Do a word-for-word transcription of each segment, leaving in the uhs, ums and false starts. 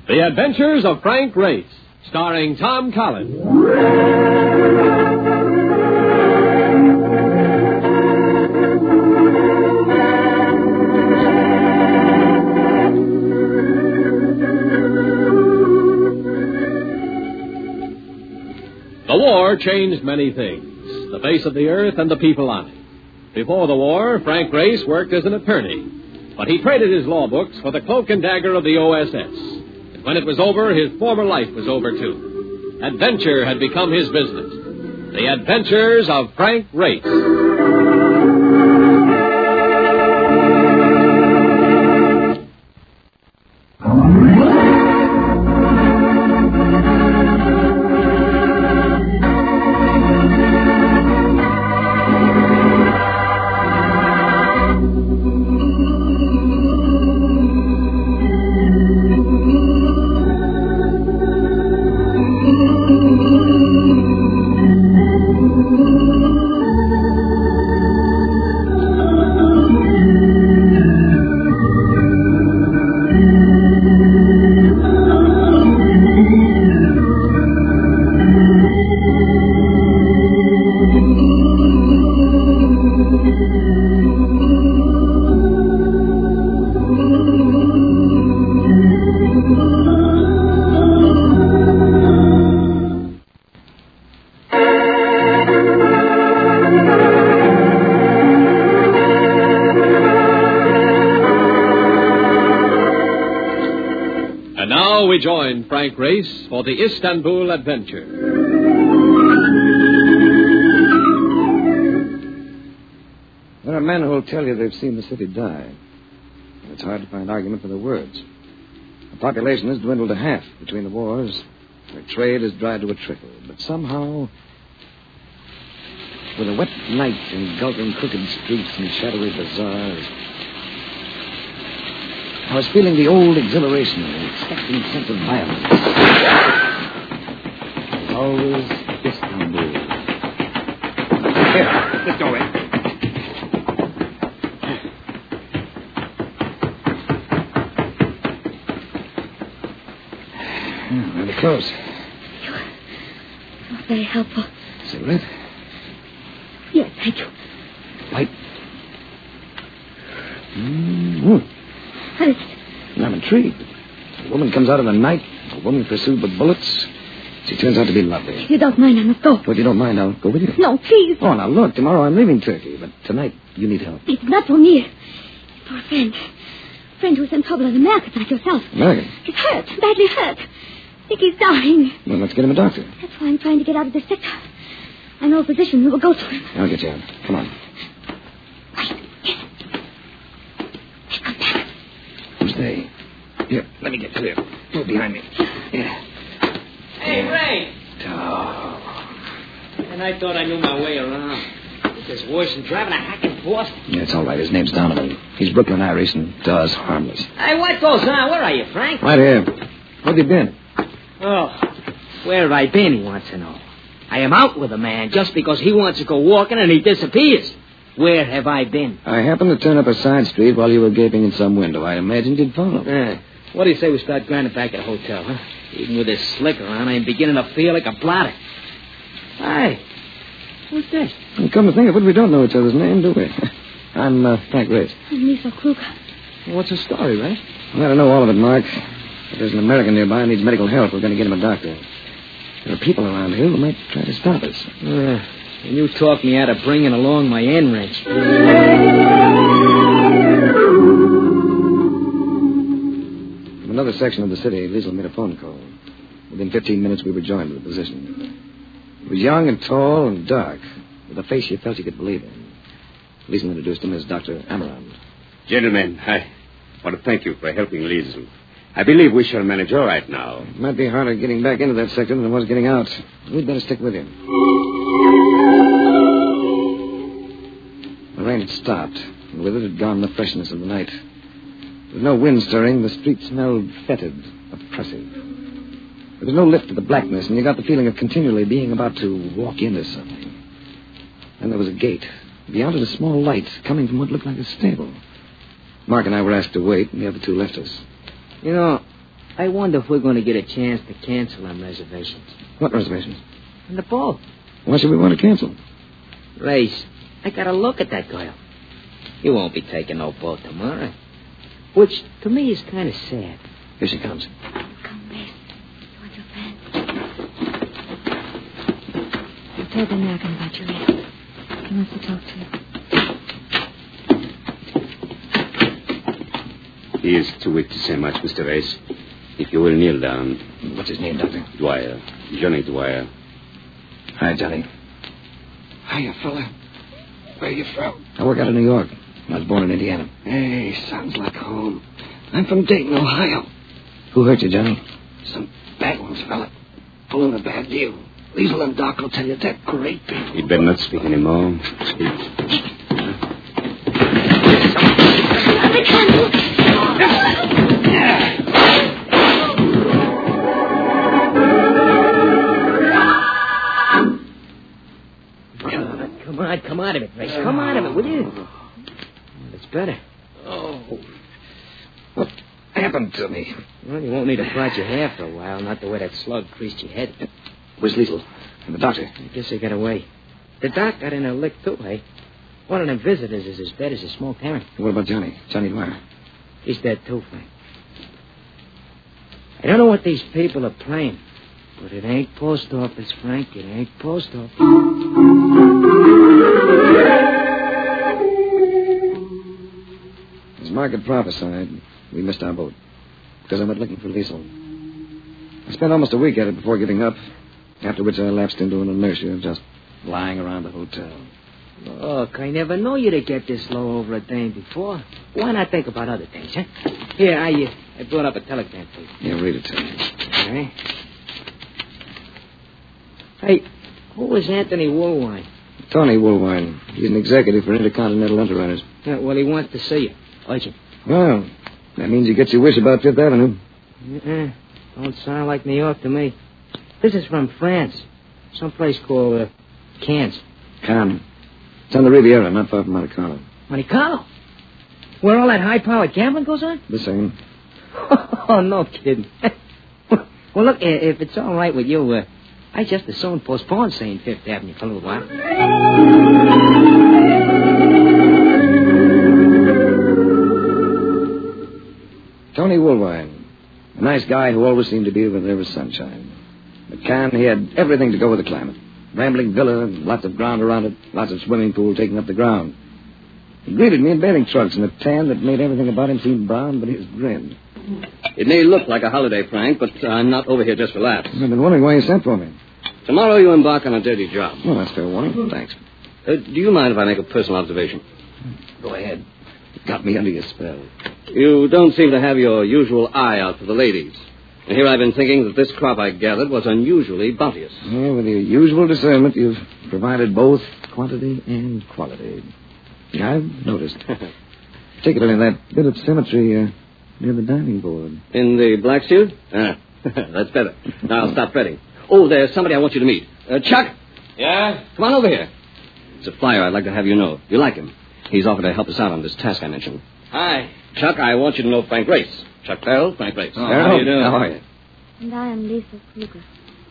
The Adventures of Frank Race, starring Tom Collins. The war changed many things, the face of the earth and the people on it. Before the war, Frank Race worked as an attorney, but he traded his law books for the cloak and dagger of the O S S. And when it was over, his former life was over, too. Adventure had become his business. The Adventures of Frank Race. We join Frank Race for the Istanbul Adventure. There are men who will tell you they've seen the city die. It's hard to find argument for their words. The population has dwindled to half between the wars. Their trade has dried to a trickle. But somehow, with a wet night engulfing crooked streets and shadowy bazaars, I was feeling the old exhilaration and expecting sense of violence. As always, Istanbul. Here, this doorway. Hmm, really close. You're not very helpful. Cigarette? Yes, thank you. Light? Mm-hmm. What is it? I'm intrigued. A woman comes out of the night, a woman pursued with bullets. She turns out to be lovely. If you don't mind, I must go. Well, if you don't mind, I'll go with you. No, please. Oh, now look, tomorrow I'm leaving Turkey, but tonight you need help. It's not for me. It's for a friend. A friend who's in trouble in America, like yourself. American? He's hurt, badly hurt. I think he's dying. Well, let's get him a doctor. That's why I'm trying to get out of this sector. I know a physician who will go to him. I'll get you out. Come on. Wait, yes. They come back. Who's they? Here, let me get clear. Move behind me. Yeah. Hey, Ray. Oh. And I thought I knew my way around. This is worse than driving a hack in Boston. Yeah, it's all right. His name's Donovan. He's Brooklyn Irish and does harmless. Hey, what goes on? Where are you, Frank? Right here. Where have you been? Oh, where have I been, he wants to know. I am out with a man just because he wants to go walking and he disappears. Where have I been? I happened to turn up a side street while you were gaping in some window. I imagined you'd follow. Uh, what do you say we start grinding back at the hotel, huh? Even with this slicker on, I'm beginning to feel like a blotter. Hi. Who's this? And come to think of it, we don't know each other's name, do we? I'm uh, Frank Race. I'm Lisa Kruger. Well, what's the story, Ray? Well, I don't know all of it, Mark. If there's an American nearby who needs medical help, we're going to get him a doctor. There are people around here who might try to stop us. Uh, and you talked me out of bringing along my end wrench. From another section of the city, Liesl made a phone call. Within fifteen minutes, we were joined with the physician. He was young and tall and dark, with a face you felt you could believe in. Liesl introduced him as Doctor Amarand. Gentlemen, I want to thank you for helping Liesl. I believe we shall manage all right now. It might be harder getting back into that sector than it was getting out. We'd better stick with him. The rain had stopped, and with it had gone the freshness of the night. With no wind stirring, the street smelled fetid, oppressive. There was no lift to the blackness, and you got the feeling of continually being about to walk into something. Then there was a gate. Beyond it, a small light coming from what looked like a stable. Mark and I were asked to wait, and the other two left us. You know, I wonder if we're going to get a chance to cancel them reservations. What reservations? On the boat. Why should we want to cancel? Race, I got to look at that girl. You won't be taking no boat tomorrow. Which, to me, is kind of sad. Here she comes. Come, Race. You want your friend? I told the American about you, Race. He wants to talk to you. He is too weak to say much, Mister Race. If you will kneel down. What's his name, Doctor? Dwyer. Johnny Dwyer. Hi, Johnny. Hiya, fella. Where you from? I work out of New York. I was born in Indiana. Hey, sounds like home. I'm from Dayton, Ohio. Who hurt you, Johnny? Some bad ones, fella. Pulling a bad deal. Liesel and Doc will tell you that great people. You'd better not speak anymore. Speak. Come on, come out of it, Race. Come out of it, will you? Well, it's better. Oh. What happened to me? Well, you won't need to fright your hair for a while, not the way that slug creased your head. Where's Liesel? And the doctor? I guess they got away. The doc got in a lick, too, eh? One of them visitors is as dead as a smoked herring. What about Johnny? Johnny Dwyer? He's dead, too, Frank. I don't know what these people are playing, but it ain't post office, Frank. It ain't post office. As Mark had prophesied, we missed our boat because I went looking for Liesel. I spent almost a week at it before giving up, after which I lapsed into an inertia of just lying around the hotel. Look, I never knew you to get this low over a dame before. Why not think about other things, huh? Here, I, uh, I brought up a telegram for you. Yeah, read it to me. Okay. Hey, who is Anthony Woolwine? Tony Woolwine. He's an executive for Intercontinental Underwriters. Yeah, well, he wants to see you. Urgent. Well, that means he gets your wish about Fifth Avenue. Uh-uh. Don't sound like New York to me. This is from France. Someplace called uh, Cannes. Cannes. It's on the Riviera, not far from Monte Carlo. Monte Carlo? Where all that high-powered gambling goes on? The same. Oh, no kidding. Well, look, if it's all right with you, uh, I just as soon postpone seeing Fifth Avenue for a little while. Tony Woolwine. A nice guy who always seemed to be where there was sunshine. At Cannes, he had everything to go with the climate. Rambling villa, lots of ground around it, lots of swimming pool taking up the ground. He greeted me in bathing trunks and a tan that made everything about him seem brown, but his grin. It may look like a holiday, Frank, but I'm not over here just for laughs. I've been wondering why you sent for me. Tomorrow you embark on a dirty job. Well, that's fair warning. Thanks. Uh, do you mind if I make a personal observation? Go ahead. You got me under your spell. You don't seem to have your usual eye out for the ladies. And here I've been thinking that this crop I gathered was unusually bounteous. Yeah, with your usual discernment, you've provided both quantity and quality. Yeah, I've noticed. Particularly that bit of symmetry uh, near the dining board. In the black suit? Ah, that's better. Now I'll stop fretting. Oh, there's somebody I want you to meet. Uh, Chuck? Yeah? Come on over here. It's a flyer I'd like to have you know. You like him. He's offered to help us out on this task I mentioned. Hi. Chuck, I want you to know Frank Race. Chuck Farrell, Frank Race. Oh, how do you do? How are you? And I am Lisa Kruger.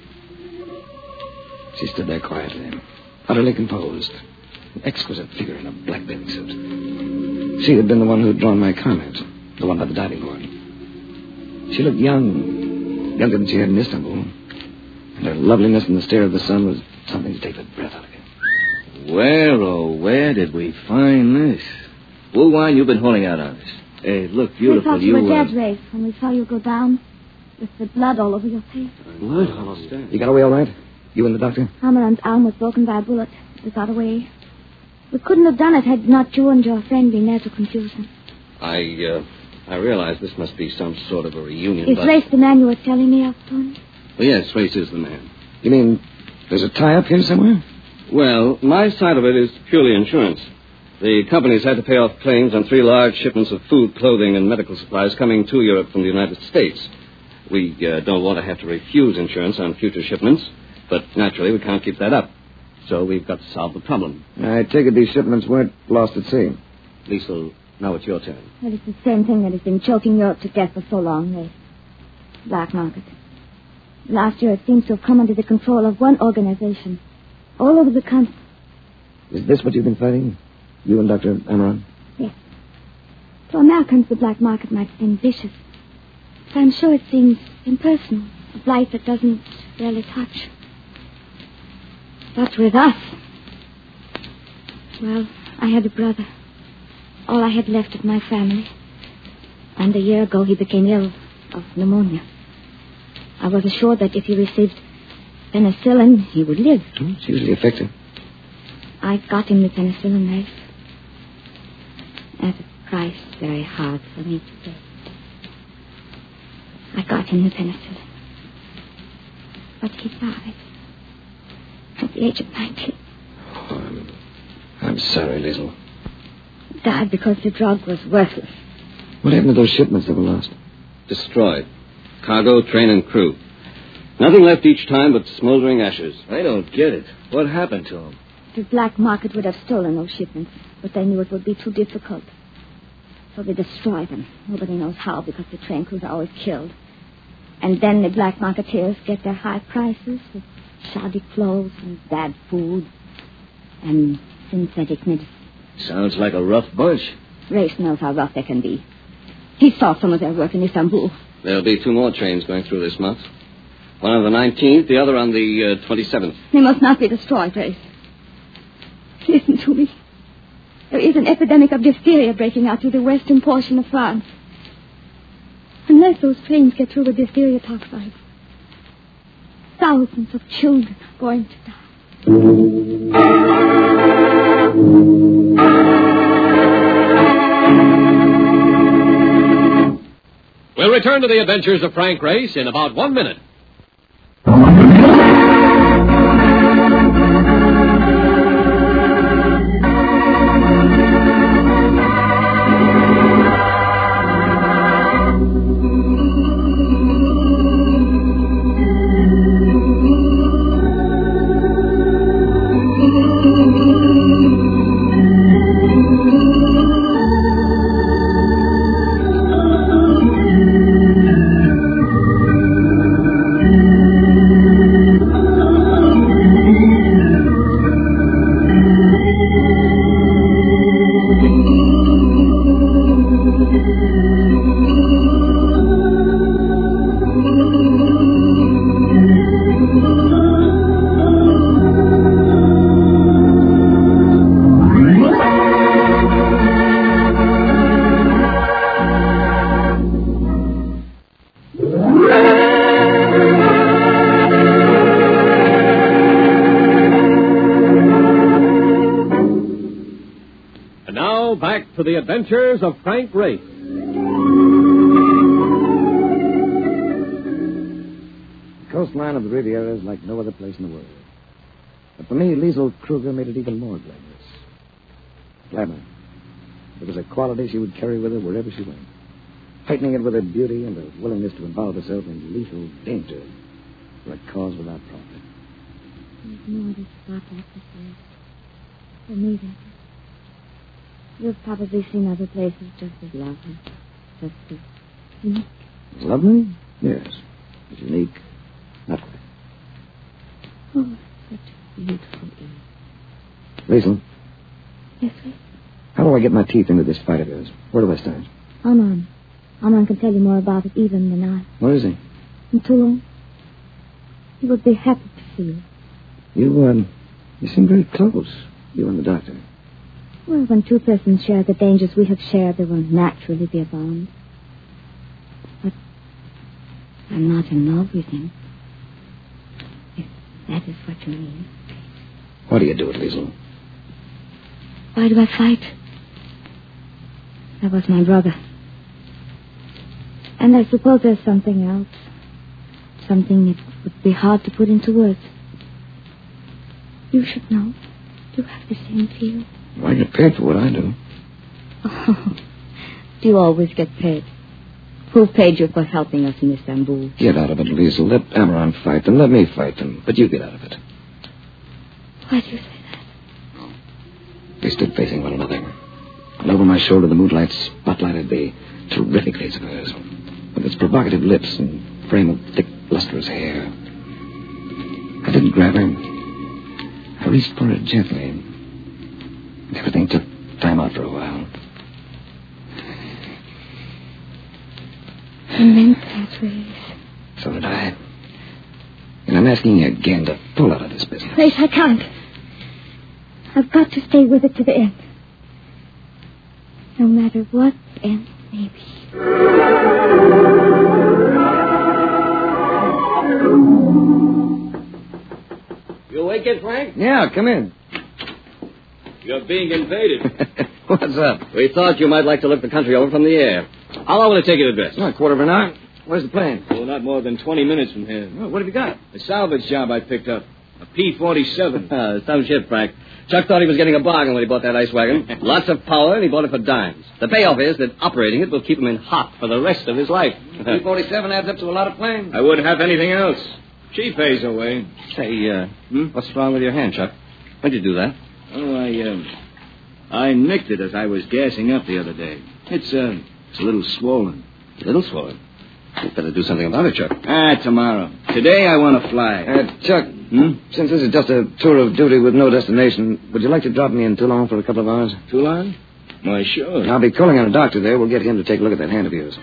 She stood there quietly, utterly composed. An exquisite figure in a black bathing suit. She had been the one who had drawn my comment, the one by the diving board. She looked young, younger than she had in Istanbul. And her loveliness in the stare of the sun was something to take the breath out of you. Where, oh, where did we find this? Woolwine, you've been holding out on us. Hey, look, We beautiful. thought you were uh, dead, Race, when we saw you go down with the blood all over your face. What? You got away all right? You and the doctor? Hammerland's arm was broken by a bullet. We got away. We couldn't have done it had not you and your friend been there to confuse him. I, uh, I realize this must be some sort of a reunion, Is but... Race the man you were telling me of, Tony? Well, yes, Race is the man. You mean there's a tie-up here somewhere? Well, my side of it is purely insurance. The company's had to pay off claims on three large shipments of food, clothing, and medical supplies coming to Europe from the United States. We uh, don't want to have to refuse insurance on future shipments, but naturally we can't keep that up. So we've got to solve the problem. I take it these shipments weren't lost at sea. Liesel, now it's your turn. Well, it's the same thing that has been choking you up to death for so long, Race. Black market. Last year it seems to have come under the control of one organization. All over the country. Is this what you've been fighting? You and Doctor Amaran? Yes. To Americans, the black market might seem vicious. But I'm sure it seems impersonal. A blight that doesn't really touch. But with us... Well, I had a brother. All I had left of my family. And a year ago he became ill of pneumonia. I was assured that if he received penicillin, he would live. Oh, it's usually effective. I got him the penicillin knife. At a price very hard for me to pay. I got him the penicillin. But he died. At the age of nineteen. Oh, I'm, I'm sorry, Liesl. He died because the drug was worthless. What happened to those shipments that were lost? Destroyed. Cargo, train, and crew. Nothing left each time but smoldering ashes. I don't get it. What happened to them? The black market would have stolen those shipments, but they knew it would be too difficult. So they destroyed them. Nobody knows how, because the train crews are always killed. And then the black marketeers get their high prices with shoddy clothes and bad food and synthetic medicine. Sounds like a rough bunch. Race knows how rough they can be. He saw some of their work in Istanbul. There'll be two more trains going through this month. One on the nineteenth, the other on the uh, twenty-seventh. They must not be destroyed, Race. Listen to me. There is an epidemic of diphtheria breaking out through the western portion of France. Unless those trains get through with diphtheria toxide, thousands of children are going to die. We'll return to the adventures of Frank Race in about one minute. Back to the adventures of Frank Race. The coastline of the Riviera is like no other place in the world. But for me, Liesl Kruger made it even more glamorous. Glamour. It was a quality she would carry with her wherever she went. Heightening it with her beauty and her willingness to involve herself in lethal danger for a cause without profit. There's no other spot like this place. For me, that is. You've probably seen other places just as lovely, just as unique. Lovely? Yes. As unique? Not quite. Oh, such a beautiful evening. Liesl? Yes, sir? How do I get my teeth into this fight of yours? Where do I start? Armand. Armand can tell you more about it even than I. Where is he? In Toulon. He would be happy to see you. You, um, you seem very close, you and the doctor. Well, when two persons share the dangers we have shared, there will naturally be a bond. But I'm not in love with him. If that is what you mean. Why do you do it, Liesl? Why do I fight? That was my brother. And I suppose there's something else. Something that would be hard to put into words. You should know. You have the same feeling. Well, I get paid for what I do. Oh, do you always get paid? Who paid you for helping us in Istanbul? Get out of it, Liesl. Let Amaran fight them. Let me fight them. But you get out of it. Why do you say that? They stood facing one another. And over my shoulder, the moonlight spotlighted the terrific face of hers, with its provocative lips and frame of thick, lustrous hair. I didn't grab her. I reached for her gently. And everything took time out for a while. I meant that, Race. So did I. And I'm asking you again to pull out of this business. Race, I can't. I've got to stay with it to the end. No matter what end may be. You awake yet, Frank? Yeah, come in. You're being invaded. What's up? We thought you might like to look the country over from the air. How long will it take you to dress? Oh, a quarter of an hour. Where's the plane? Oh, not more than twenty minutes from here. Oh, what have you got? A salvage job I picked up. A P forty-seven. Uh, some shit, Frank. Chuck thought he was getting a bargain when he bought that ice wagon. Lots of power, and he bought it for dimes. The payoff is that operating it will keep him in hock for the rest of his life. P forty-seven adds up to a lot of planes. I wouldn't have anything else. She pays away. Say, uh, hmm? what's wrong with your hand, Chuck? When'd you do that? Oh, I, uh, I nicked it as I was gassing up the other day. It's, uh, it's a little swollen. A little swollen. You better do something about it, Chuck. Ah, tomorrow. Today I want to fly. Uh, Chuck, Hmm? since this is just a tour of duty with no destination, would you like to drop me in Toulon for a couple of hours? Toulon? Why, sure. I'll be calling on a doctor there. We'll get him to take a look at that hand of yours.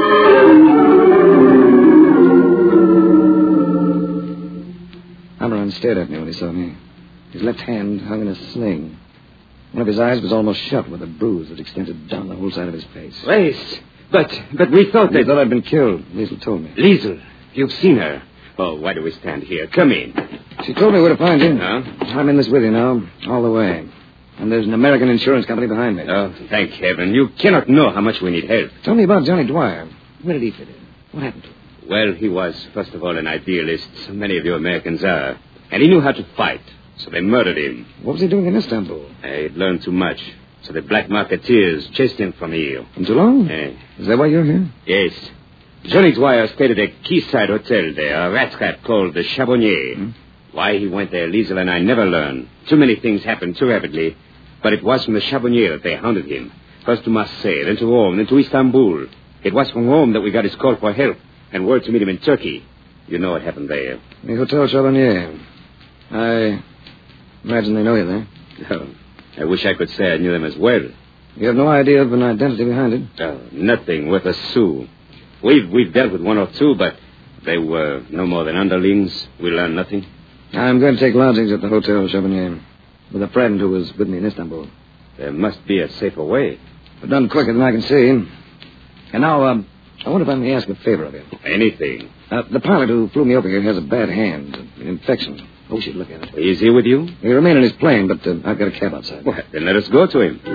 Amaran stared at me when he saw me. His left hand hung in a sling. One of his eyes was almost shut with a bruise that extended down the whole side of his face. Race. But, but we thought They that... thought I'd been killed, Liesl told me. Liesl, you've seen her. Oh, why do we stand here? Come in. She told me where to find you. Huh? I'm in this with you now, all the way. And there's an American insurance company behind me. Oh, thank heaven. You cannot know how much we need help. Tell me about Johnny Dwyer. Where did he fit in? What happened to him? Well, he was, first of all, an idealist. So many of you Americans are. And he knew how to fight. So they murdered him. What was he doing in Istanbul? Uh, he'd learned too much. So the black marketeers chased him from here. In Toulon? Uh, Is that why you're here? yes. Johnny Dwyer stayed at a quayside hotel there, a rat trap called the Charbonnier. Hmm? Why he went there, Liesl and I never learned. Too many things happened too rapidly. But it was from the Charbonnier that they hunted him. First to Marseille, then to Rome, then to Istanbul. It was from Rome that we got his call for help and word to meet him in Turkey. You know what happened there. The Hotel Charbonnier. I imagine they know you there. Oh, I wish I could say I knew them as well. You have no idea of an identity behind it? Oh, nothing worth a sou. We've, we've dealt with one or two, but they were no more than underlings. We learned nothing. I'm going to take lodgings at the Hotel Charbonnier with a friend who was with me in Istanbul. There must be a safer way. I've done quicker than I can see. And now, um, I wonder if I may ask a favor of you. Anything. Uh, the pilot who flew me over here has a bad hand, an infection. Oh, we should look at it. Is he with you? He remain in his plane, but uh, I've got a cab outside. Well, then let us go to him.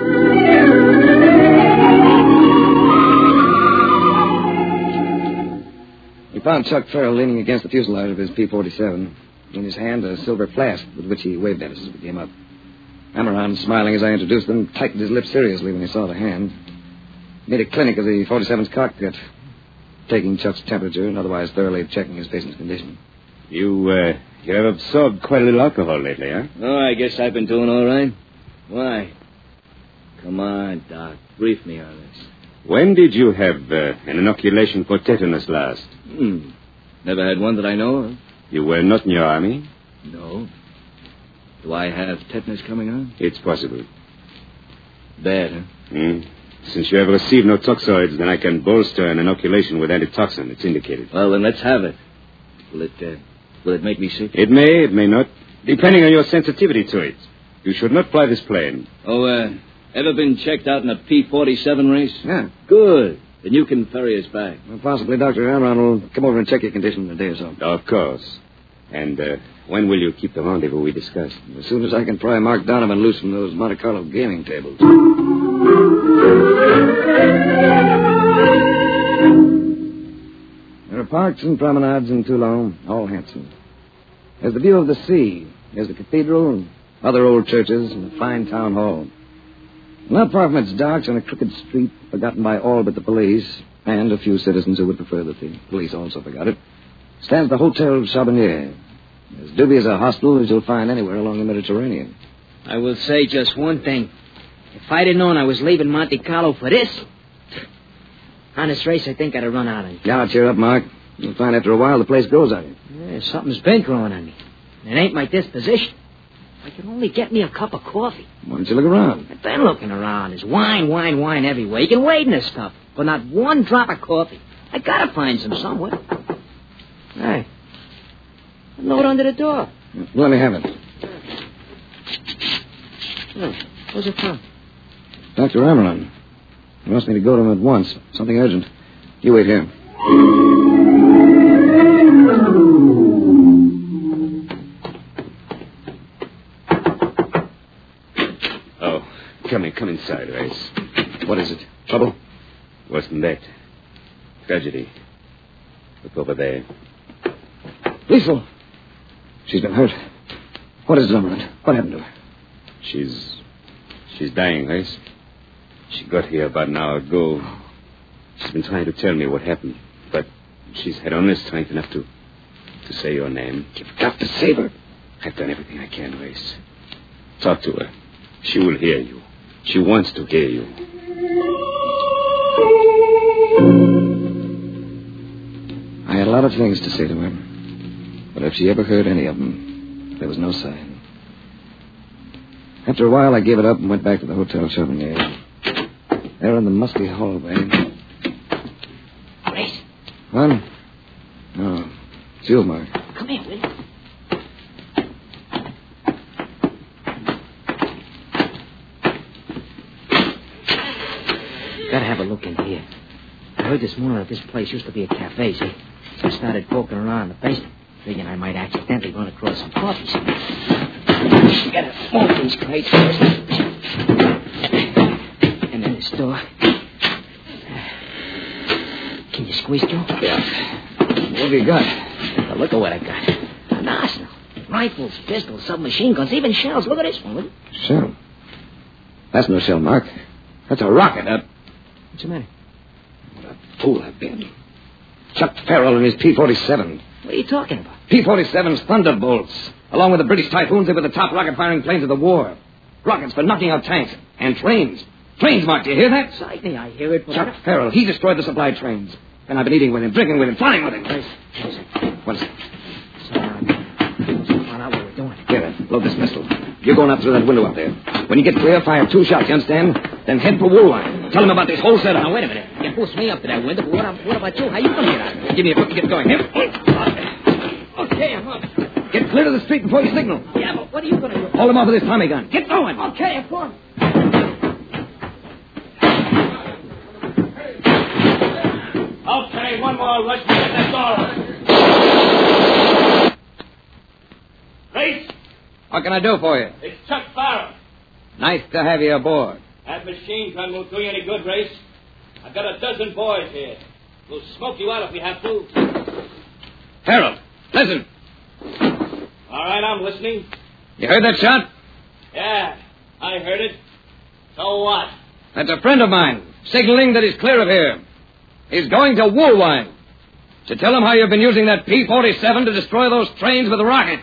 We found Chuck Farrell leaning against the fuselage of his P forty-seven. In his hand, a silver flask with which he waved at us as we came up. Amaran, smiling as I introduced them, tightened his lips seriously when he saw the hand. Made a clinic of the forty-seven's cockpit, taking Chuck's temperature and otherwise thoroughly checking his patient's condition. You, uh, you have absorbed quite a little alcohol lately, huh? Oh, I guess I've been doing all right. Why? Come on, Doc. Brief me on this. When did you have uh, an inoculation for tetanus last? Hmm. Never had one that I know of. You were not in your army? No. Do I have tetanus coming on? It's possible. Bad, huh? Hmm. Since you have received no toxoids, then I can bolster an inoculation with antitoxin. It's indicated. Well, then let's have it. Will it, uh, will it make me sick? It may, it may not, depending on your sensitivity to it. You should not fly this plane. Oh, uh, ever been checked out in a P forty-seven race? Yeah. Good. Then you can ferry us back. Well, possibly Doctor Amaran will come over and check your condition in a day or so. Of course. And uh, when will you keep the rendezvous we discussed? As soon as I can pry Mark Donovan loose from those Monte Carlo gaming tables. There are parks and promenades in Toulon, all handsome. There's the view of the sea. There's the cathedral and other old churches and a fine town hall. Not far from its docks on a crooked street, forgotten by all but the police, and a few citizens who would prefer that the police also forgot it, stands the Hotel Charbonnier, as dubious a hostel as you'll find anywhere along the Mediterranean. I will say just one thing. If I'd have known I was leaving Monte Carlo for this, honest race, I think I'd have run out of it. Now, cheer up, Mark. You'll find after a while the place grows on you. Yeah, something's been growing on me. It ain't my disposition. If I could only get me a cup of coffee. Why don't you look around? I've been looking around. There's wine, wine, wine everywhere. You can wade in this stuff, but not one drop of coffee. I gotta find some somewhere. Hey, a note under the door. Let me have it. Oh, where's it from? Doctor Amaran. He wants me to go to him at once. Something urgent. You wait here. Oh, come in, come inside, Race. What is it? Trouble? Worse than that. Tragedy. Look over there. Liesel. She's been hurt. What is it, Amaran? What happened to her? She's... She's dying, Race. She got here about an hour ago. She's been trying to tell me what happened, but she's had only strength enough to... to say your name. You've got to save her. I've done everything I can, Race. Talk to her. She will hear you. She wants to hear you. I had a lot of things to say to her. But if she ever heard any of them, there was no sign. After a while, I gave it up and went back to the Hotel Chevalier. There in the musty hallway. Grace. What? No. It's you, Mark. Come here, will you? Gotta have a look in here. I heard this morning that this place used to be a cafe, see? So I started poking around in the basement, thinking I might accidentally run across some coffee. See? You gotta open these crates first. And then this door. Can you squeeze through? Yeah. What have you got? Take a look at what I got. An arsenal. Rifles, pistols, submachine guns, even shells. Look at this one, will you? Shell? That's no shell, Mark. That's a rocket. Uh, What's the matter? What a fool I've been. Chuck Farrell and his P forty-seven. What are you talking about? P forty-seven's Thunderbolts. Along with the British Typhoons, they were the top rocket-firing planes of the war. Rockets for knocking out tanks. And trains. Trains, Mark, do you hear that? Certainly, I hear it, but... Chuck Farrell, he destroyed the supply trains. And I've been eating with him, drinking with him, flying with him. Yes, yes. What is it? So now I find out what we're doing. Here, load this pistol. You're going up through that window up there. When you get clear, fire two shots, you understand? Then head for Woolwine. Tell him about this whole setup. Now, wait a minute. You pushed me up to that window, but what, what about you? How you going to get out? Give me a foot to get going. Here. Okay, I'm up. Get clear to the street before you signal. Yeah, but what are you going to do? Hold him off with this Tommy gun. Get going. Okay, of course. Okay, one more. Let's get that door. Race, What can I do for you? it's Chuck Farrell. Nice to have you aboard. That machine gun won't do you any good, Race. I've got a dozen boys here. We'll smoke you out if we have to. Farrell, listen. All right, I'm listening. You heard that shot? Yeah, I heard it. So what? That's a friend of mine, signaling that he's clear of here. He's going to Woolwine to tell him how you've been using that P forty-seven to destroy those trains with rockets.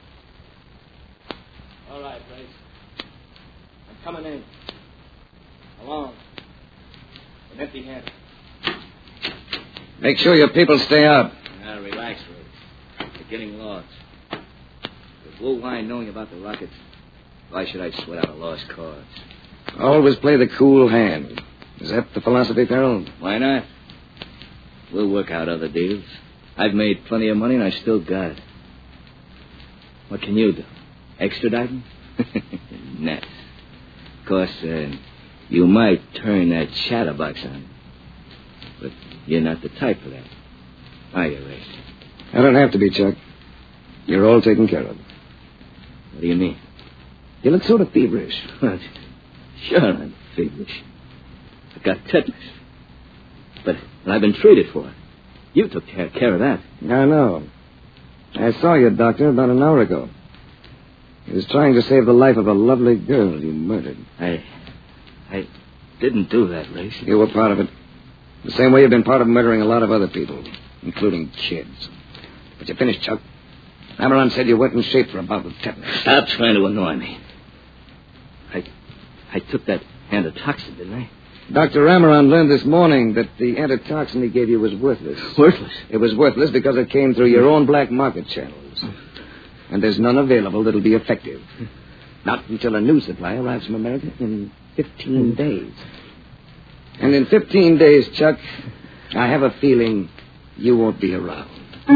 All right, Race. I'm coming in. Along. With empty handed. Make sure your people stay out. Now, relax, Rose. They're getting lost. With Woolwine knowing about the rockets, why should I sweat out a lost cause? Always play the cool hand. Is that the philosophy, Farrell? Why not? We'll work out other deals. I've made plenty of money, and I still got it. What can you do? Extradite him? Nah. Of course, uh, you might turn that chatterbox on him. But you're not the type for that. Are you, Ray? I don't have to be, Chuck. You're all taken care of. What do you mean? You look sort of feverish. What? Sure, I'm feverish. I've got tetanus. But I've been treated for it. You took care, care of that. I know. I saw your doctor about an hour ago. He was trying to save the life of a lovely girl you murdered. I... I didn't do that, Race. You were part of it. The same way you've been part of murdering a lot of other people, including kids. But you finished, Chuck. Amaran said you weren't in shape for a bout with tetanus. Stop trying to annoy me. I... I took that antotoxin, didn't I? Doctor Amaran learned this morning that the antitoxin he gave you was worthless. Worthless? It was worthless because it came through your own black market channels. And there's none available that'll be effective. Not until a new supply arrives from America in fifteen days. And in fifteen days, Chuck, I have a feeling you won't be around.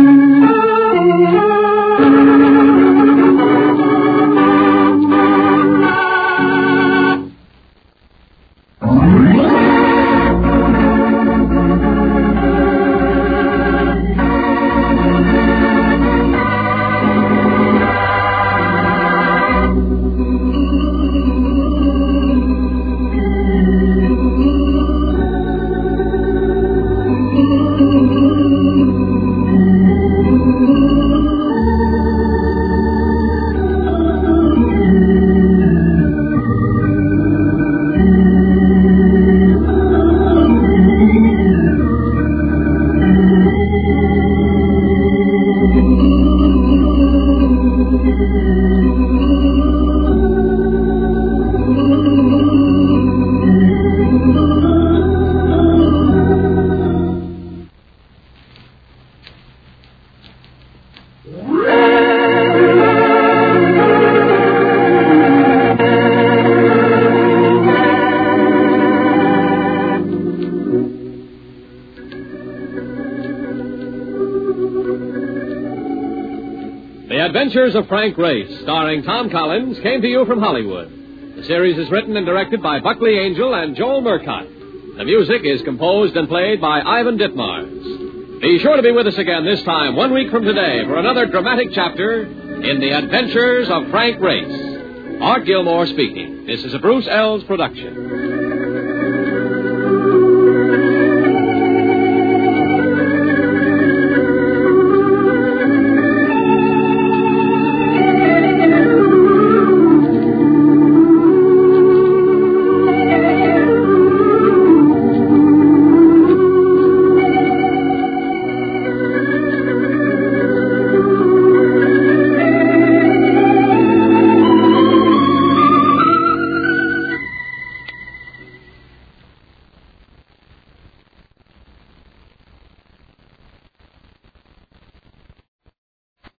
The Adventures of Frank Race, starring Tom Collins, came to you from Hollywood. The series is written and directed by Buckley Angel and Joel Murcott. The music is composed and played by Ivan Ditmars. Be sure to be with us again this time, one week from today, for another dramatic chapter in The Adventures of Frank Race. Art Gilmore speaking. This is a Bruce Ells production.